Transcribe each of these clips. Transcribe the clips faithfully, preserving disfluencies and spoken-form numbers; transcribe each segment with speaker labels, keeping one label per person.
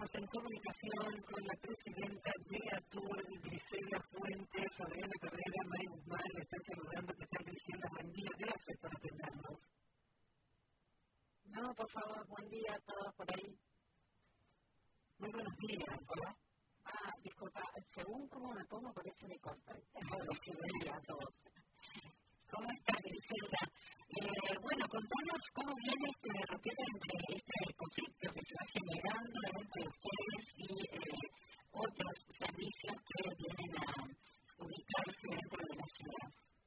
Speaker 1: estamos en comunicación con la presidenta de ATUR, Griselda Fuentes. Adriana Carrera, May Guzmán, le están saludando. ¿Qué tal, Griselda? Buen día, gracias por atendernos.
Speaker 2: No, por favor, buen día a todos por ahí.
Speaker 1: Muy buenos días.
Speaker 2: Hola. Ah, disculpa, según cómo me pongo, por eso me corta. Bueno, sí, buen día a todos.
Speaker 1: ¿Cómo estás, Griselda? Eh, bueno, contanos cómo viene este derrotero entre este conflicto que se va generando entre ustedes y eh, otros servicios que vienen a ubicarse dentro de la ciudad.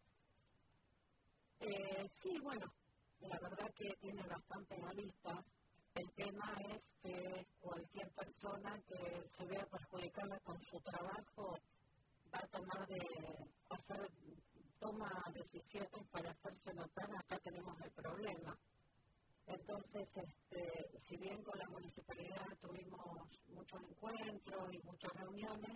Speaker 2: Eh, sí, bueno, la verdad que tiene bastantes aristas. El tema es que cualquier persona que se vea perjudicada con su trabajo va a tomar de hacer toma decisiones para hacerse notar. Acá tenemos el problema. Entonces, este, si bien con la municipalidad tuvimos muchos encuentros y muchas reuniones,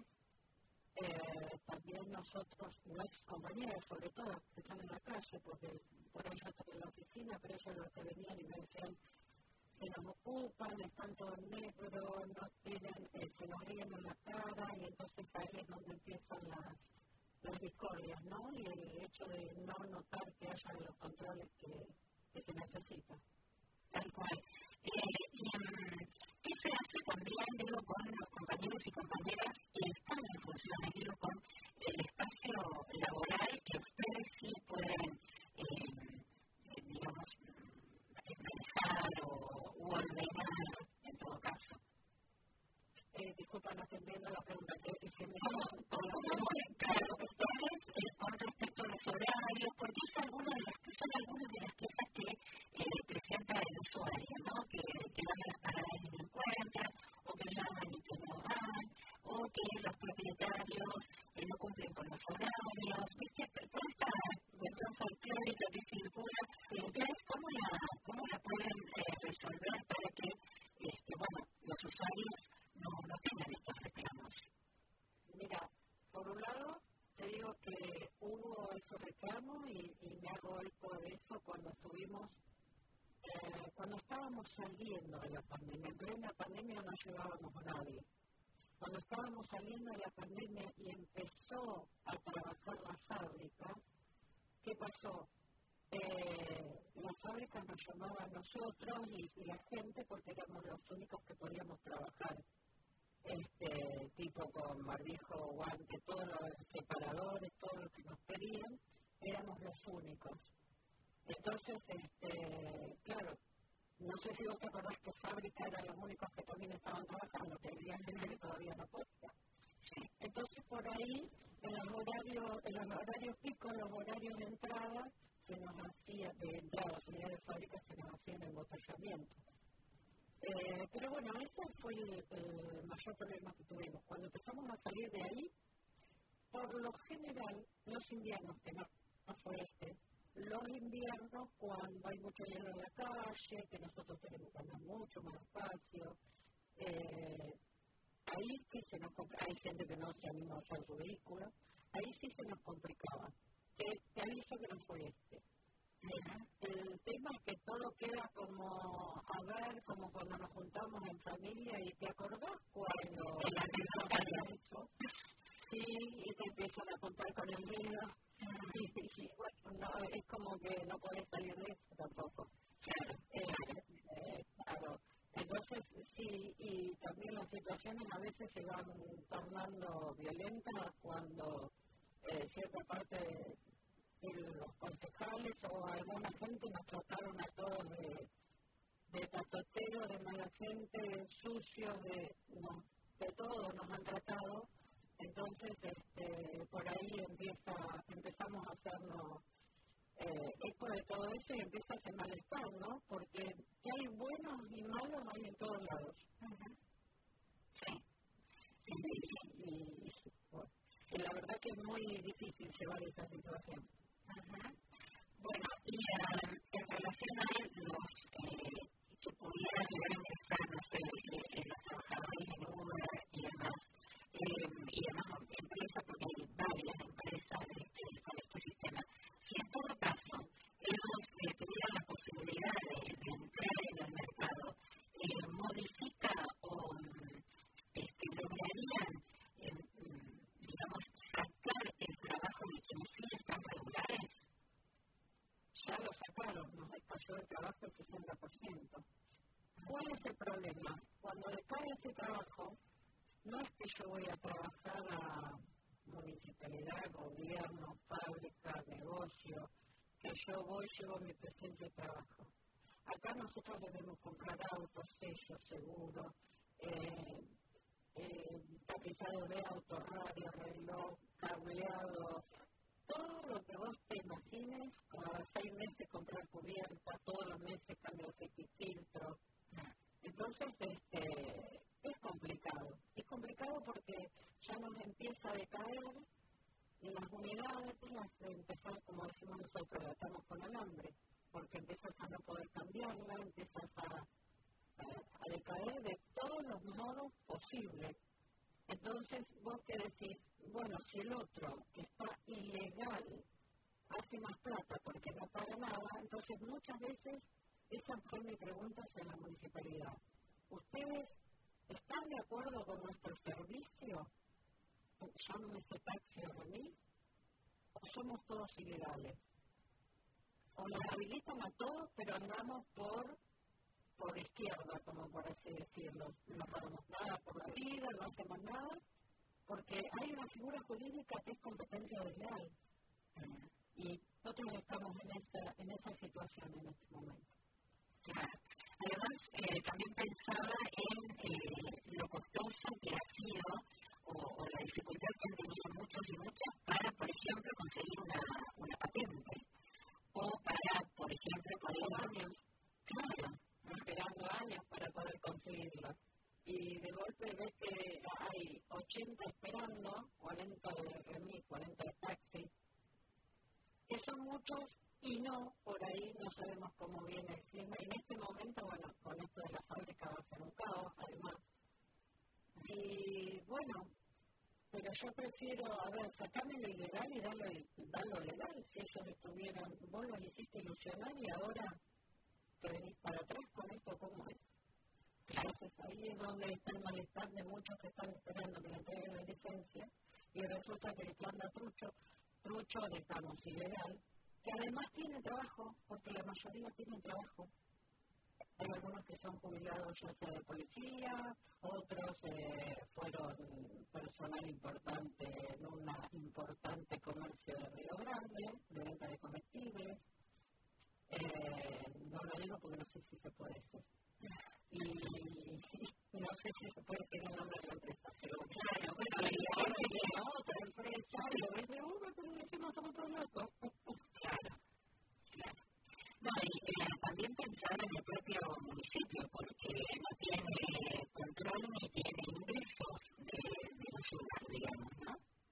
Speaker 2: eh, también nosotros, nuestros compañeros, sobre todo, que están en la calle, porque por ahí yo estoy en la oficina, pero ellos los que venían y me decían, se nos ocupan, están todos negros, no tienen, eh, se nos ríen en la cara, y entonces ahí es donde empiezan las las discordias, ¿no? Y el hecho de no notar que haya los controles que, que se necesitan.
Speaker 1: Tal cual. Eh, y um, ¿qué se hace también, digo, con los compañeros y compañeras que están en funciones, digo, con el espacio laboral que ustedes sí pueden, eh, digamos, manejar o u ordenar en todo caso?
Speaker 2: Eh, disculpa, no estoy viendo la pregunta.
Speaker 1: ¿Cómo, cómo, cómo se, claro, ustedes eh, con respecto a los horarios, porque es alguna de las, son algunas de las quejas que eh, presenta el usuario, ¿no? Que, que van a las paradas y no encuentran, o que llaman y que no van, o que los propietarios eh, no cumplen con los horarios, ¿viste? Toda esta cuestión folclórica que circula, ¿ustedes cómo la, cómo la pueden eh, resolver para que, este, bueno, los usuarios no, no tengan estos reclamos?
Speaker 2: Mira, por un lado, te digo que hubo esos reclamos y, y me hago eco de eso cuando estuvimos, eh, cuando estábamos saliendo de la pandemia. En plena pandemia no llevábamos a nadie. Cuando estábamos saliendo de la pandemia y empezó a trabajar las fábricas, ¿qué pasó? Eh, las fábricas nos llamaban a nosotros y, y la gente porque éramos los únicos que podíamos trabajar. Este tipo con barbijo, guante, todos los separadores, todo lo que nos pedían, éramos los únicos. Entonces, este, claro, no sé si vos te acordás que fábrica eran los únicos que también estaban trabajando, que había gente que todavía no podía. Sí. Entonces, por ahí, en los horarios, en los horarios picos, los horarios de entrada, se nos hacía, de entrada, salida de fábrica, se nos hacían embotellamiento. Eh, pero bueno, ese fue el, el mayor problema que tuvimos. Cuando empezamos a salir de ahí, por lo general, los inviernos, que no, no fue este, los inviernos cuando hay mucho hielo en la calle, que nosotros tenemos que andar mucho más despacio, eh, ahí sí se nos complicaba, hay gente que no se anima a usar su vehículo, ahí sí se nos complicaba. Te, te aviso que no fue este. El tema es que todo queda como, a ver, como cuando nos juntamos en familia y te acordás cuando pasa eso, sí, y te empiezan a apuntar con el dedo, y, y bueno, no, es como que no podés salir de eso tampoco. Claro, eh, eh, claro. Entonces, sí, y también las situaciones a veces se van tornando violentas cuando eh, cierta parte de y los concejales o alguna gente nos trataron a todos de, de patoteros, de mala gente, de sucios, de, no, de todo nos han tratado. Entonces, este, por ahí empieza, empezamos a hacernos eh, eco de todo eso y empieza a hacer malestar, ¿no? Porque que hay buenos y malos hay en todos lados. Uh-huh. Sí. Sí, sí, sí. Y, y, bueno, y la verdad que es muy difícil llevar esa situación.
Speaker 1: Ajá. Bueno, y uh, en relación a los eh, que pudieran llegar a ingresar, no sé, eh, los trabajadores en Uber y demás, eh, y demás empresas, porque hay varias empresas este, con este sistema, si en todo caso ellos eh, tuvieran la posibilidad de, de entrar en el mercado, eh, ¿modifica o,
Speaker 2: trabajo el sesenta por ciento. ¿Cuál es el problema? Cuando decae este trabajo, no es que yo voy a trabajar a municipalidad, gobierno, fábrica, negocio, que yo voy, llevo mi presencia de trabajo. Acá nosotros debemos comprar autos, sellos, seguros, eh, eh, tapizado de auto, radio, reloj, cableado, todo lo que vos te imagines, cada seis meses comprar cubierta, todos los meses cambiar aceite y filtro. Entonces, este, es complicado. Es complicado porque ya nos empieza a decaer las unidades, las empezamos, como decimos nosotros, la estamos con alambre, porque empiezas a no poder cambiarla, empiezas a, a, a decaer de todos los modos posibles. Entonces, vos que decís, bueno, si el otro que está ilegal hace más plata porque no paga nada, entonces muchas veces esa fue mi pregunta hacia la municipalidad. ¿Ustedes están de acuerdo con nuestro servicio? Llámese taxi o remis, o somos todos ilegales. O nos habilitan a todos, pero andamos por, por izquierda, como por así decirlo. No pagamos nada por la vida, no hacemos nada, porque hay una figura jurídica que es competencia desleal. Y nosotros estamos en esa, en esa situación en este momento.
Speaker 1: Claro. Además, eh, también pensaba en eh, lo costoso que ha sido o, o la dificultad que han tenido muchos y muchas para, por ejemplo, conseguir una, una patente o para, por ejemplo, poder...
Speaker 2: años.
Speaker 1: Claro.
Speaker 2: Esperando años para poder conseguirla. Y de golpe ves que hay ochenta esperando, cuarenta de remis, cuarenta de taxi, que son muchos y no, por ahí no sabemos cómo viene el clima. Y en este momento, bueno, con esto de la fábrica va a ser un caos, además. Y bueno, pero yo prefiero, a ver, sacarme lo ilegal y darlo, darlo legal. Si ellos estuvieran, vos los hiciste ilusionar y ahora te venís para atrás con esto, ¿cómo es? Entonces ahí es donde está el malestar de muchos que están esperando que le entreguen la licencia y resulta que el que anda trucho, trucho estamos ilegal, que además tiene trabajo, porque la mayoría tienen trabajo. Hay algunos que son jubilados ya sea de policía, otros eh, fueron personal importante en un importante comercio de Río Grande, de venta de comestibles. Eh, no lo digo porque no sé si se puede decir. Y, y no sé si se puede decir el nombre de la empresa, pero claro, bueno, y ahora viene otra empresa, lo ves de uno, pero decimos estamos todos locos.
Speaker 1: Claro, claro. No, y eh, también pensar en el propio municipio, porque no tiene control ni tiene ingresos de, de los lugares, digamos, ¿no?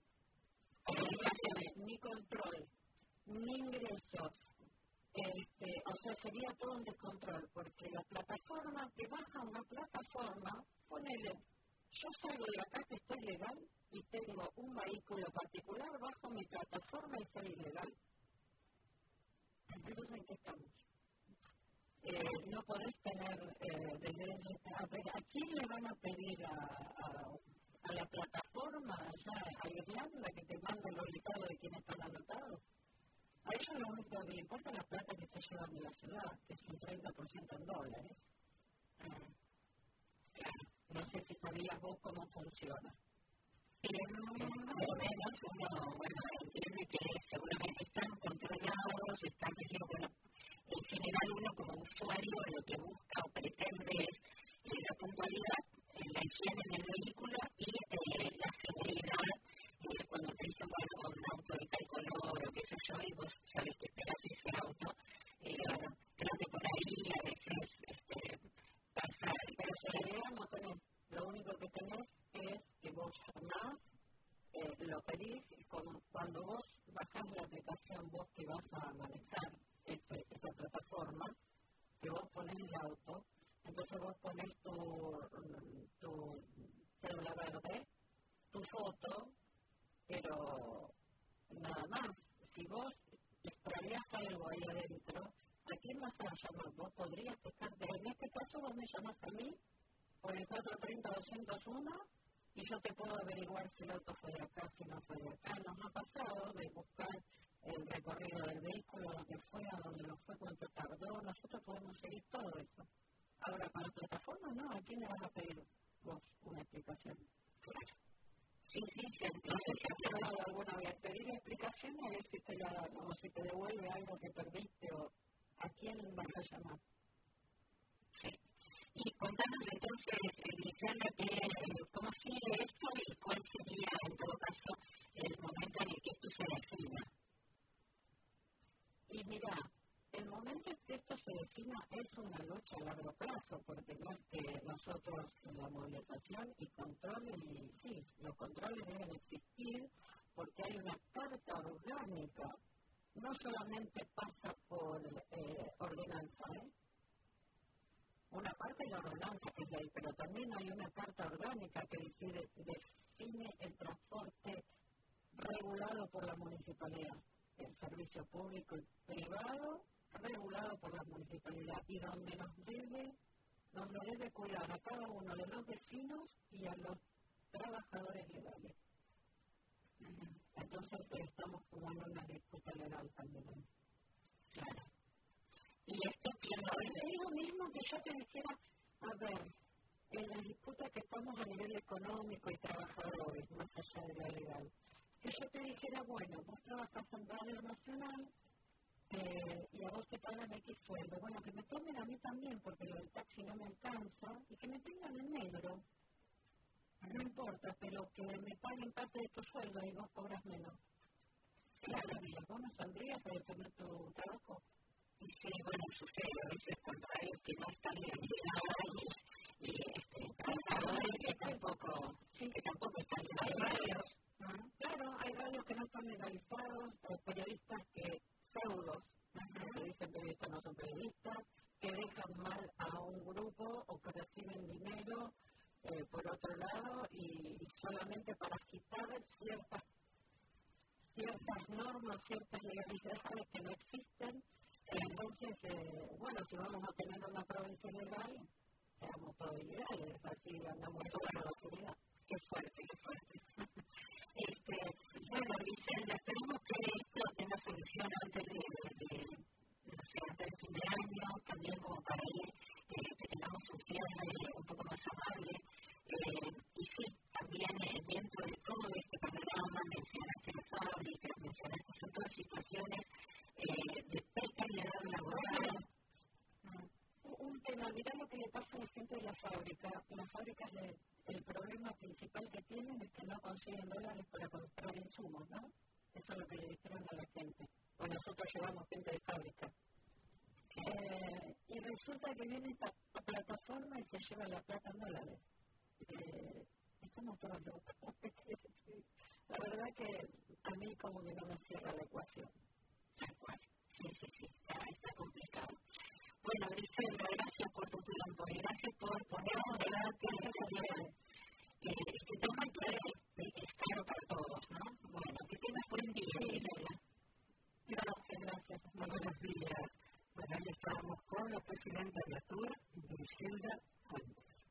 Speaker 2: Eh, ni control, ni ingresos. Este, o sea, sería todo un descontrol, porque la plataforma, que baja una plataforma, ponele, yo salgo de acá que estoy legal y tengo un vehículo particular, bajo mi plataforma y soy ilegal. Entonces, ¿en qué estamos? Eh, no podés tener, eh, desde, a, ver, ¿a quién le van a pedir a, a, a la plataforma, allá a Irlanda, que te manda los listados de quienes están anotados? A ellos lo único que les importa es la plata que se llevan de la ciudad, que es un treinta por ciento en dólares. Eh, no sé si sabías vos cómo funciona.
Speaker 1: Eh, más o menos, uno, bueno, entiende que seguramente están controlados, están metidos, bueno, en general uno como usuario lo que busca o pretende es eh, la puntualidad, eh, la higiene en el vehículo y eh, la seguridad. Eh, cuando te dicen, bueno, un auto de tal color o qué sé yo, y vos sabés que esperas ese auto, eh, bueno, creo que por ahí a veces este, pasa.
Speaker 2: Pero seguridad no tenés, lo único que tenés es que vos llamás, eh, lo pedís, y con, cuando vos bajás la aplicación, vos que vas a manejar ese, esa plataforma, que vos ponés el auto, entonces vos ponés tu, tu cédula verde, tu foto, pero nada más. Si vos extravías algo ahí adentro, ¿a quién vas a llamar? Vos podrías fijarte. En este caso vos me llamás a mí por el cuatro treinta doscientos uno y yo te puedo averiguar si el auto fue de acá, si no fue de acá. Nos ha pasado de buscar el recorrido del vehículo, dónde fue, a dónde lo fue, cuánto tardó. Nosotros podemos seguir todo eso. Ahora, para la plataforma, no. ¿A quién le vas a pedir vos una explicación?
Speaker 1: Claro. Sí, sí, sí.
Speaker 2: Entonces, si has hablado alguna vez, pedir explicación y a ver si te, la, como si te devuelve algo que perdiste o a quién vas a llamar.
Speaker 1: Sí. Y contanos entonces, Griselda, que, cómo sigue esto y cuál sería, en todo caso, el momento en el que esto se defina.
Speaker 2: Y mira, el momento en que esto se defina es una lucha a largo plazo, porque no es que nosotros, la movilización y controles, y sí, los controles deben existir, porque hay una carta orgánica, no solamente pasa por eh, ordenanza, ¿eh? Una parte de la ordenanza que es ley, pero también hay una carta orgánica que decide, define el transporte regulado por la municipalidad, el servicio público y privado regulado por la municipalidad y donde nos debe, donde debe cuidar a cada uno de los vecinos y a los trabajadores legales. Entonces estamos como en una disputa legal también.
Speaker 1: Claro. Y esto quién lo
Speaker 2: es, es lo mismo que yo te dijera, a ver, en la disputa que estamos a nivel económico y trabajadores, más allá de la legal, que yo te dijera, bueno, vos trabajás en Radio Nacional eh, y a vos te pagan X sueldo, bueno, que me tomen a mí también porque lo del taxi no me alcanza y que me tengan en negro, no importa, pero que me paguen parte de tu sueldo y vos cobras menos. Claro, vos no saldrías a defender tu trabajo.
Speaker 1: Y sí, bueno, sucede a veces cuando hay que no están legalizados y, y este, trabajadores que tampoco, sí, que tampoco están legalizados.
Speaker 2: ¿No? Claro, hay radios que no están legalizados, hay periodistas que pseudos, uh-huh. que se dicen periodistas no son periodistas, que dejan mal a un grupo o que reciben dinero eh, por otro lado y, y solamente para quitar ciertas, ciertas normas, ciertas legalidades que no existen. Entonces, eh, bueno, si vamos a tener una provincia legal, seamos todos ilegales, así andamos toda la oscuridad.
Speaker 1: Qué fuerte, qué fuerte. Este, bueno, Griselda, esperemos que esto tenga solución antes de, de, de, no sé, antes del fin de año, también como para ir, eh, que tengamos un cierre un poco más amable. Eh, y sí, también eh, dentro de todo este panorama mencionaste las fábricas, mencionaste, son todas situaciones eh, de precariedad laboral.
Speaker 2: Un tema, mirá lo que le pasa a la gente de la fábrica. Las fábricas, le, el problema principal que tienen es que no consiguen dólares para comprar insumos, ¿no? Eso es lo que le dijeron a la gente. O nosotros llevamos gente de fábrica. Eh, y resulta que viene esta plataforma y se lleva la plata en dólares. Eh, estamos todos locos. La verdad que a mí como que no me cierra la ecuación.
Speaker 1: Tal cual. Sí, sí, sí. Está, está complicado. Bueno, Griselda, gracias por tu tiempo y gracias por poner en debate este tema. Eh, este tema que